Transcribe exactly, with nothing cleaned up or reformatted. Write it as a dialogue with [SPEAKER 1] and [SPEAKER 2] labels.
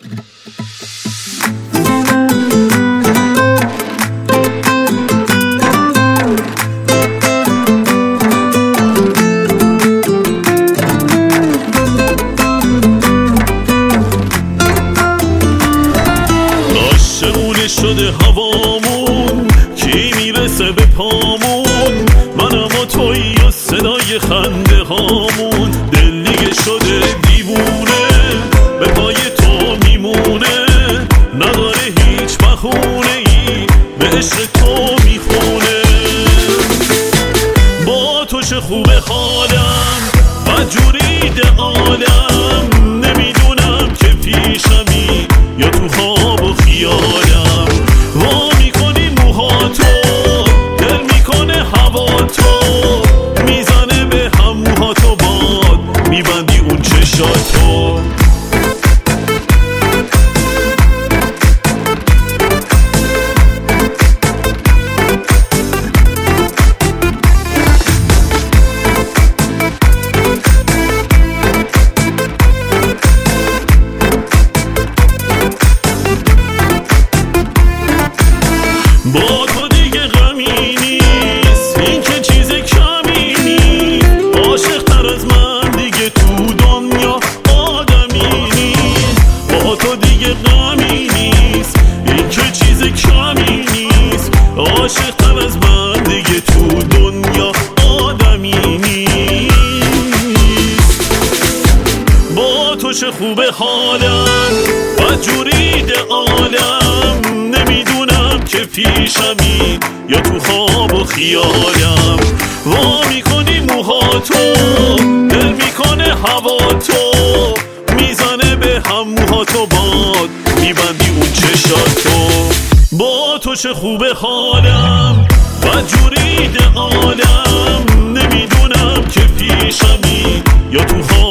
[SPEAKER 1] شده هوامون کی میرسه به پامون، منم و تویی و صدای خنده هامون. دل دیگه شده دیوونه به پای تو میمونه، نداره هیچ بهونه ای به عشق تو میخونه. با تو چه خوبه حالم و جوریده عالم، نمیدونم که پیشمی یا تو خواب و خیالم. وا میکنی موهاتو، دل میکنه هوا تو، میزنه به هم موهاتو باد، میبندی اون چشاتو. با تو دیگه غمی نیست، این که چیز کمی نیست. عاشق تر از من دیگه تو دنیا آدمی نیست. با تو دیگه غمی نیست، این که چیز کمی نیست. عاشق تر از من دیگه تو دنیا آدمی نیست. با تو چه خوبه حالم و جوریده عالم، نمیدونم که پیشمی یا تو خواب و خیالم. وا میکنی موهاتو، دل میکنه هوا تو، میزنه به هم موهاتو باد، میبندی اون چشاتو. با تو چه خوبه حالم و جوریده عالم، نمیدونم که پیشمی یا تو خواب